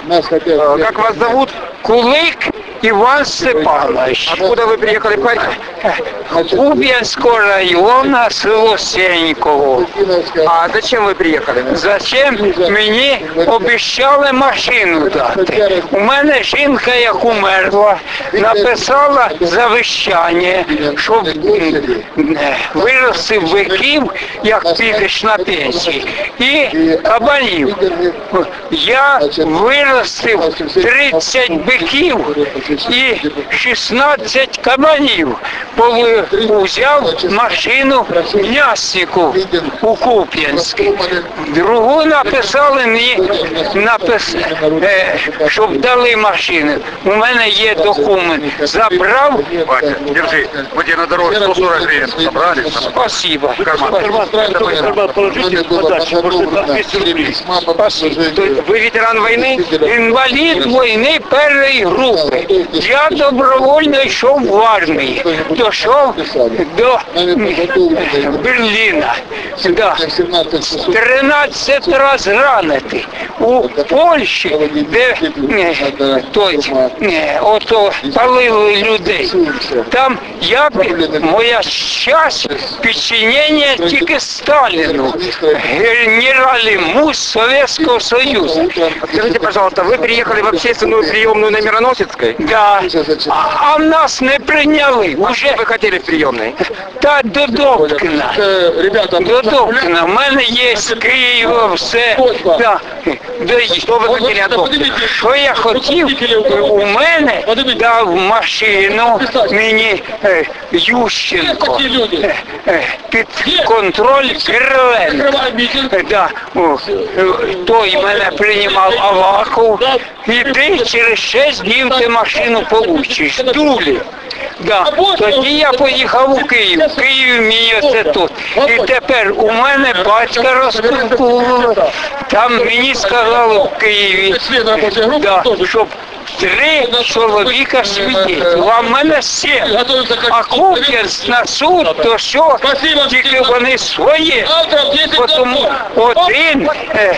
Как вас зовут? Кулик Иван Степанович. Откуда вы приехали в Харьков? Куп'янського району, село Сеньково. А зачем вы приехали? Зачем мені обіцяли машину дати? У мене жінка, як умерла, написала завещання, щоб виростив биків, як підеш на пенсію, і кабанів. Я виростив 30 биків і 16 кабанів. Взяв машину м'яснику у Куп'янській. Другу написали мені, щоб дали машину. У мене є документ. Забрав. Держи. Вот тебе на дороге 140 гривен собрали. Спасибо. Вы ветеран войны? Інвалід війни першої групи. Я добровольно йшов в армії. Дійшов до Берліна. Да. 13 разів ранений. У Польщі, де ото палили людей. Там моя часть підчинення тільки Сталіну, генералі МУС Советского Союза. Скажите, пожалуйста, вы приехали в общественную приемную на Мироносецкой? Да. А в нас не прийняли. Уже вы хотели в приемной? Та до Добкіна. До Добкіна. У мене є з Києва все. Да. Что вы хотели от Добкіна? Що я хотів? У мене дав машину мені Ющенко під контроль Кириленко. Да. Той мене приймав Аваков. І ти через 6 днів ти машину получиш. Дулі. Да. Тоді я поїхав у Київ. В Києві мені це тут. І тепер у мене батька розкрутили. Там мені сказали в Києві, да, щоб 3 чоловіка свідетелів. А в мене 7. А Куп'янськ на суд, то що? Тільки вони свої. Тому один,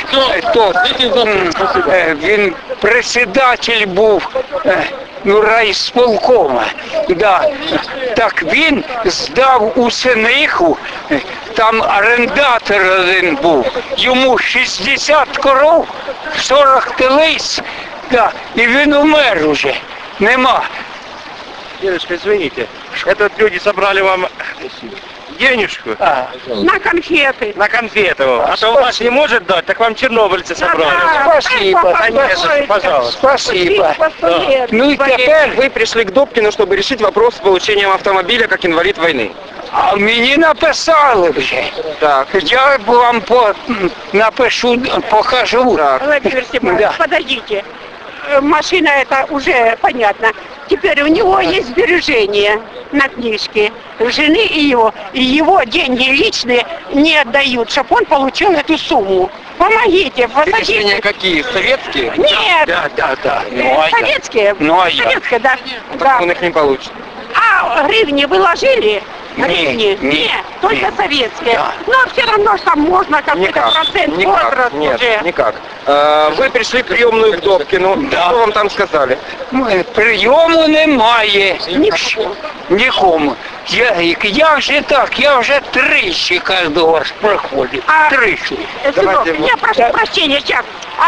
він председатель був, райсполкома. Да. Так він здав у Синиху, там орендатор один був, йому 60 коров, 40 телиць, да, і він умер уже, нема. Дедушка, извините, это люди собрали вам денежку? На конфеты. На конфету. А то вас не может дать, так вам чернобыльцы собрали. Спасибо, Конечно, пожалуйста. Спасибо. Ну и теперь Вы пришли к Добкину, чтобы решить вопрос с получением автомобиля как инвалид войны. А мені написали вже. Так. Я вам напишу, покажу. Так. Владимир Степанович, Да. подождите. Машина это уже понятно. Теперь у него есть сбережения на книжке жены и его деньги личные не отдают, чтобы он получил эту сумму. Помогите, Сбережения какие? Советские? Нет, Да. советские. Ну, а я? Советские, да. Да. Он их не получит. А гривни выложили? Гривни? Не. Нет, только советские. Да. Но все равно ж там можно какой-то Никак. процент Никак. возраст Нет, уже. никак. Вы пришли в приемную к Добкину. Да. Что вам там сказали? Прийому немає. Нікому. Я вже так, я вже тричі кожного раз проходив. Тричі. Сынок, я прошу прощения сейчас.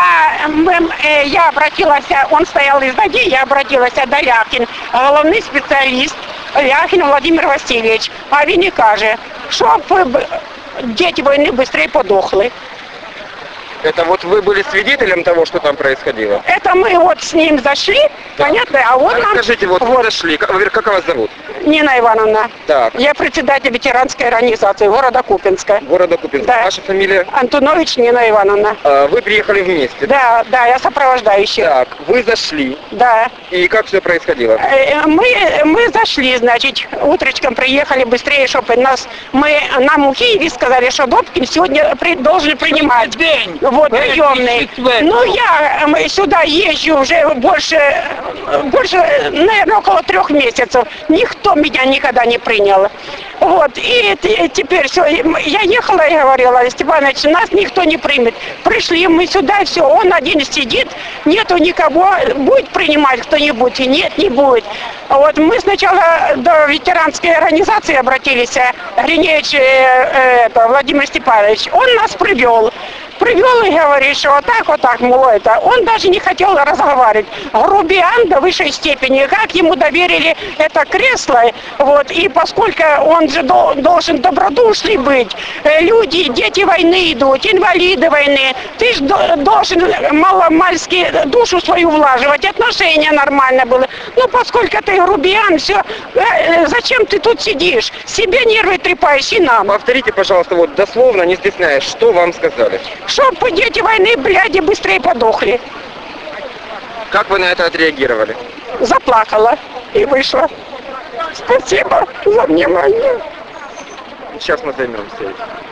Я обратилась, он стоял из ноги, я обратилась до Ляхин, головний спеціаліст Ляхин Владимир Васильевич. А він і каже, щоб діти війни швидше подохли. Это вот вы были свидетелем того, что там происходило? Это мы вот с ним зашли, Да. понятно, а он нам... Расскажите, вот вы зашли, как вас зовут? Нина Ивановна. Так. Я председатель ветеранской организации города Купинска. Города Купинска. Да. Ваша фамилия? Антонович Нина Ивановна. Вы приехали вместе? Да, я сопровождающая. Так, вы зашли. Да. И как все происходило? Мы зашли, значит, утречком приехали быстрее, чтобы нам в Киеве сказали, что Добкин сегодня должен принимать. День. вот приемный. Ну, я сюда езжу уже больше, наверное, около 3 месяцев. Никто меня никогда не принял. Вот, и теперь все, я ехала и говорила: Степанович, нас никто не примет. Пришли мы сюда, все, он один сидит, нету никого, будет принимать кто-нибудь, и нет, не будет. Вот мы сначала до ветеранской организации обратились, Гриневич Владимир Степанович, он нас привел и говорит, что вот так, мол, это. Он даже не хотел разговаривать. Грубиян до высшей степени. Как ему доверили это кресло, вот, и поскольку он же должен добродушный быть, люди, дети войны идут, инвалиды войны, ты же должен маломальски душу свою влаживать, отношения нормально было. Ну, поскольку ты грубиян, все, зачем ты тут сидишь? Себе нервы трепаешь и нам. Повторите, пожалуйста, вот дословно, не стесняясь, что вам сказали? Чтоб дети войны, бляди, быстрее подохли. Как вы на это отреагировали? Заплакала и вышла. Спасибо за внимание. Сейчас мы займемся этим.